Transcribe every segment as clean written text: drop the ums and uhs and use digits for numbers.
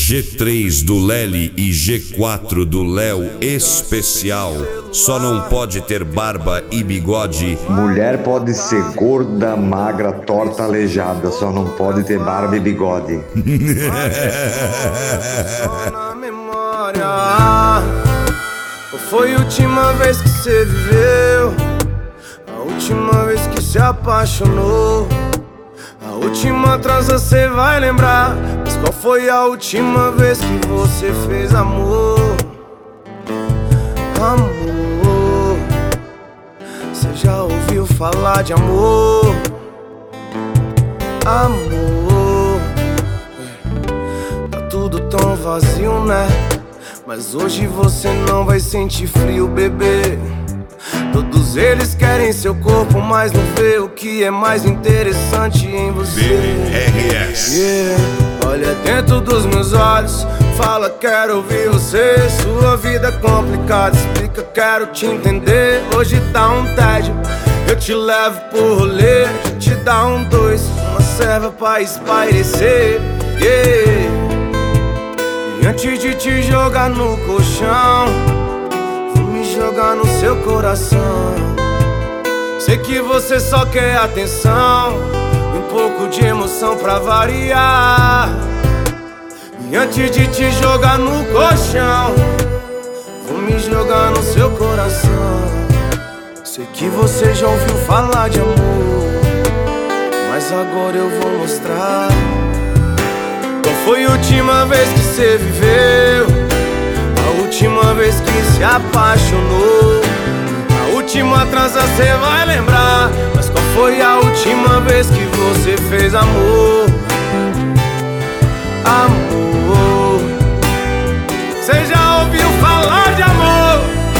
G3 do Lely e G4 do Léo especial. Só não pode ter barba e bigode. Mulher pode ser gorda, magra, torta, aleijada, só não pode ter barba e bigode. Só na memória. Qual foi a última vez que você viveu? A última vez que se apaixonou? A última transa cê vai lembrar, mas qual foi a última vez que você fez amor? Amor. Cê já ouviu falar de amor? Amor. Tá tudo tão vazio, né? Mas hoje você não vai sentir frio, bebê. Todos eles querem seu corpo, mas não vê o que é mais interessante em você. BRS. Yeah. Olha dentro dos meus olhos, fala quero ouvir você. Sua vida é complicada, explica, quero te entender. Hoje tá um tédio, eu te levo pro rolê. Te dá um dois, uma serva pra espairecer. Yeah. E antes de te jogar no colchão, jogar no seu coração. Sei que você só quer atenção e um pouco de emoção pra variar. E antes de te jogar no colchão, vou me jogar no seu coração. Sei que você já ouviu falar de amor, mas agora eu vou mostrar. Qual foi a última vez que você viveu? A última vez que se apaixonou? A última transa cê vai lembrar, mas qual foi a última vez que você fez amor? Amor. Cê já ouviu falar de amor?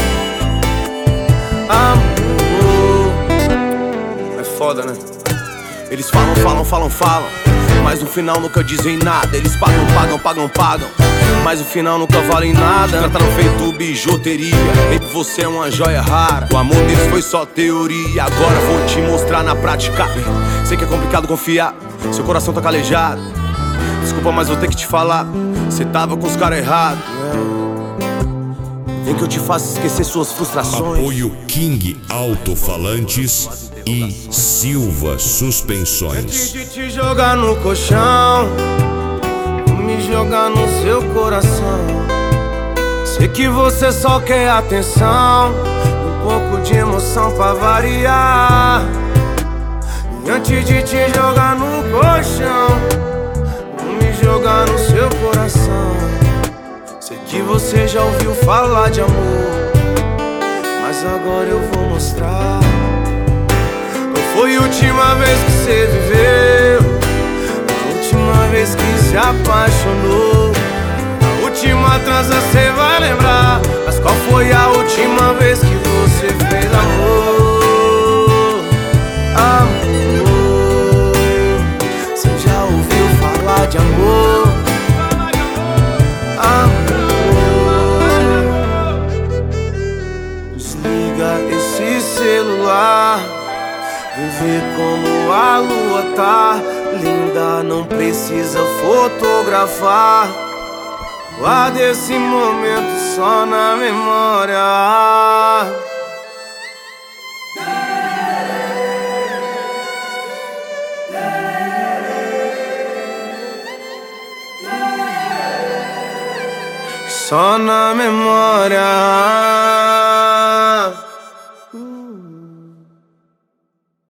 Amor. É foda, né? Eles falam, mas no final nunca dizem nada. Eles pagam, mas no final nunca valem nada. Trataram feito bijuteria, baby, você é uma joia rara. O amor deles foi só teoria, agora vou te mostrar na prática. Sei que é complicado confiar, seu coração tá calejado. Desculpa, mas vou ter que te falar, cê tava com os caras errados. Vem que eu te faço esquecer suas frustrações. Apoio King Alto-Falantes e Silva Suspensões. Antes de te jogar no colchão, vou me jogar no seu coração. Sei que você só quer atenção, um pouco de emoção pra variar. E antes de te jogar no colchão, vou me jogar no seu coração. Sei que você já ouviu falar de amor, mas agora eu vou mostrar. Qual foi a última vez que você viveu? A última vez que se apaixonou? A última transa cê vai lembrar, mas qual foi a última vez que você fez amor? Amor. Cê já ouviu falar de amor? Amor. Desliga esse celular, viver como a lua tá linda, não precisa fotografar. Guarda esse momento só na memória. Só na memória.